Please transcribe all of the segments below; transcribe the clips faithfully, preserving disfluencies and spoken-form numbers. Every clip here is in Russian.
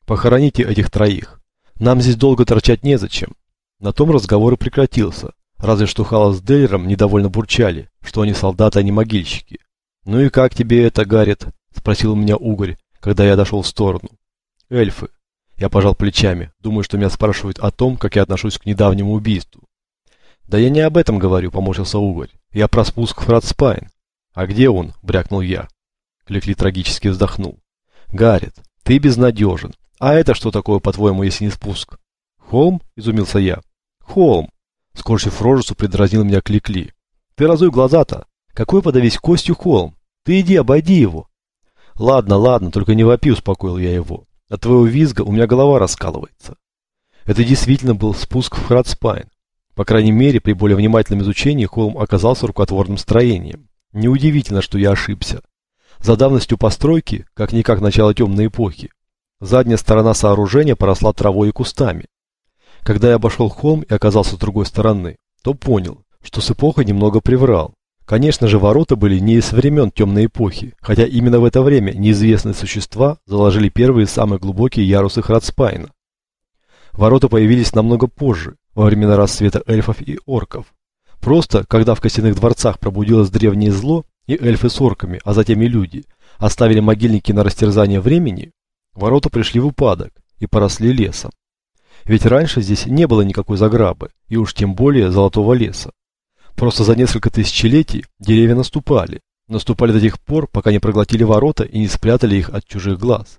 Похороните этих троих. Нам здесь долго торчать незачем. На том разговор и прекратился. Разве что Халас с Деллером недовольно бурчали, что они солдаты, а не могильщики. «Ну и как тебе это, Гаррет?» – спросил у меня Угорь, когда я дошел в сторону. «Эльфы». Я пожал плечами, думаю, что меня спрашивают о том, как я отношусь к недавнему убийству. «Да я не об этом говорю», – поморщился Угорь. «Я про спуск в Храдспайн». «А где он?» – брякнул я. Кликли трагически вздохнул. «Гаррет, ты безнадежен. А это что такое, по-твоему, если не спуск?» «Холм?» – изумился я. «Холм!» – скорчив рожицу, предразнил меня Кликли. «Ты разуй глаза-то! Какой подавись костью холм? Ты иди, обойди его!» «Ладно, ладно, только не вопи», – успокоил я его. «От твоего визга у меня голова раскалывается». Это действительно был спуск в Храдспайн. По крайней мере, при более внимательном изучении холм оказался рукотворным строением. Неудивительно, что я ошибся. За давностью постройки, как-никак начало темной эпохи, задняя сторона сооружения поросла травой и кустами. Когда я обошел холм и оказался с другой стороны, то понял, что с эпохой немного приврал. Конечно же, ворота были не из времен темной эпохи, хотя именно в это время неизвестные существа заложили первые самые глубокие ярусы Храдспайна. Ворота появились намного позже, во времена расцвета эльфов и орков. Просто, когда в костяных дворцах пробудилось древнее зло, и эльфы с орками, а затем и люди, оставили могильники на растерзание времени, ворота пришли в упадок и поросли лесом. Ведь раньше здесь не было никакой заграбы, и уж тем более золотого леса. Просто за несколько тысячелетий деревья наступали, наступали до тех пор, пока не проглотили ворота и не спрятали их от чужих глаз.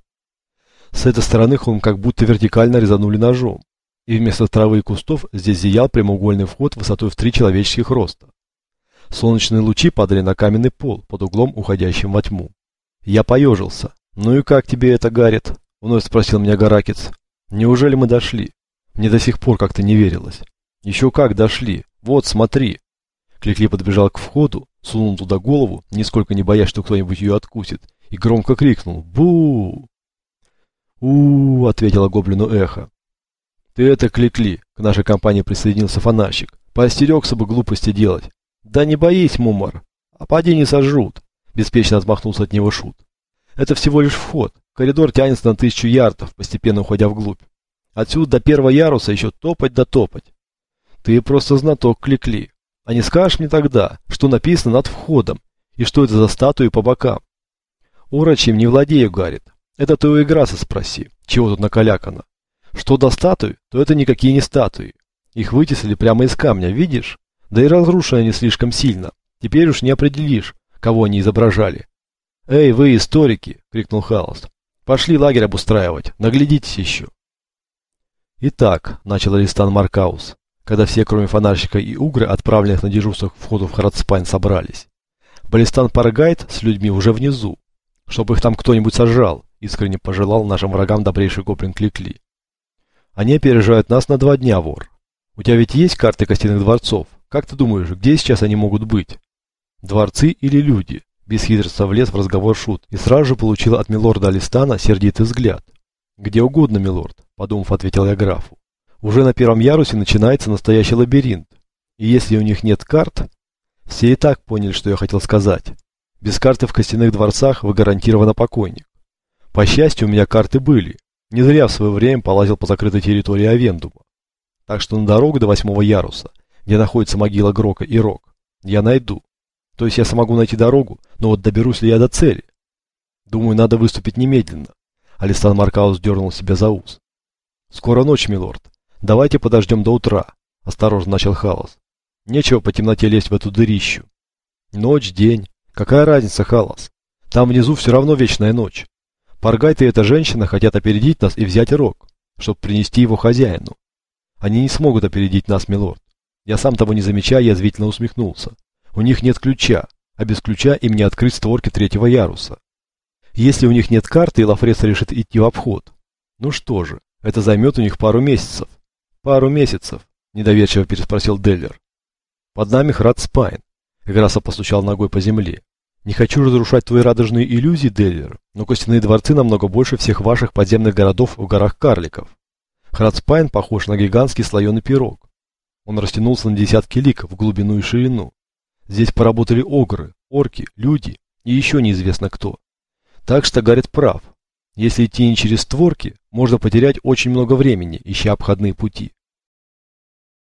С этой стороны холм как будто вертикально резанули ножом, и вместо травы и кустов здесь зиял прямоугольный вход высотой в три человеческих роста. Солнечные лучи падали на каменный пол под углом, уходящим во тьму. Я поежился. «Ну и как тебе это, Гаррет?» — вновь спросил меня Гаракец. «Неужели мы дошли?» Мне до сих пор как-то не верилось. «Еще как дошли. Вот, смотри». Кликли подбежал к входу, сунул туда голову, нисколько не боясь, что кто-нибудь ее откусит, и громко крикнул «Бу!». «У-у-у!» — ответило гоблину эхо. «Ты это, Кликли!» — к нашей компании присоединился фонарщик. «Поостерегся бы глупости делать». «Да не боись, Мумар! А поди не сожрут!» — беспечно отмахнулся от него Шут. «Это всего лишь вход. Коридор тянется на тысячу ярдов, постепенно уходя вглубь. Отсюда до первого яруса еще топать да топать. Ты просто знаток, Кликли. А не скажешь мне тогда, что написано над входом, и что это за статуи по бокам?» «Урочьим не владею, Гаррет. Это ты у Играса спроси, чего тут накалякано. Что до статуй, то это никакие не статуи. Их вытеслили прямо из камня, видишь? Да и разрушены они слишком сильно. Теперь уж не определишь, кого они изображали». «Эй, вы, историки!» — крикнул Халас. «Пошли лагерь обустраивать, наглядитесь еще». «Итак», — начал Алистан Маркаус, когда все, кроме фонарщика и Угры, отправленных на дежурство к входу в Храдспайн, собрались. «Балистан Паргайт с людьми уже внизу. Чтобы их там кто-нибудь сожрал», — искренне пожелал нашим врагам добрейший гоблин Кликли. «Они опережают нас на два дня, вор. У тебя ведь есть карты костяных дворцов? Как ты думаешь, где сейчас они могут быть?» «Дворцы или люди?» — бесхитростно влез в разговор Шут и сразу же получил от милорда Алистана сердитый взгляд. «Где угодно, милорд», — подумав, ответил я графу. «Уже на первом ярусе начинается настоящий лабиринт. И если у них нет карт...» Все и так поняли, что я хотел сказать. Без карты в костяных дворцах вы гарантированно покойник. По счастью, у меня карты были. Не зря в свое время полазил по закрытой территории Авендума. Так что на дорогу до восьмого яруса, где находится могила Грока и Рок, я найду. То есть я смогу найти дорогу, но вот доберусь ли я до цели? Думаю, надо выступить немедленно. Алистан Маркаус дернул себя за ус. «Скоро ночь, милорд. Давайте подождем до утра», — осторожно начал Халас. «Нечего по темноте лезть в эту дырищу». «Ночь, день. Какая разница, Халас? Там внизу все равно вечная ночь. Паргайт и эта женщина хотят опередить нас и взять Рог, чтобы принести его хозяину. Они не смогут опередить нас, милорд. Я сам того не замечая, язвительно усмехнулся. У них нет ключа, а без ключа им не открыть створки третьего яруса. Если у них нет карты и Лафрес решит идти в обход, ну что же, это займет у них пару месяцев». «Пару месяцев?» – недоверчиво переспросил Деллер. «Под нами Храдспайн». Играса постучал ногой по земле. «Не хочу разрушать твои радужные иллюзии, Деллер, но костяные дворцы намного больше всех ваших подземных городов в горах карликов. Храдспайн похож на гигантский слоеный пирог. Он растянулся на десятки лиг в глубину и ширину. Здесь поработали огры, орки, люди и еще неизвестно кто. Так что Гаррет прав. Если идти не через створки, можно потерять очень много времени, ища обходные пути.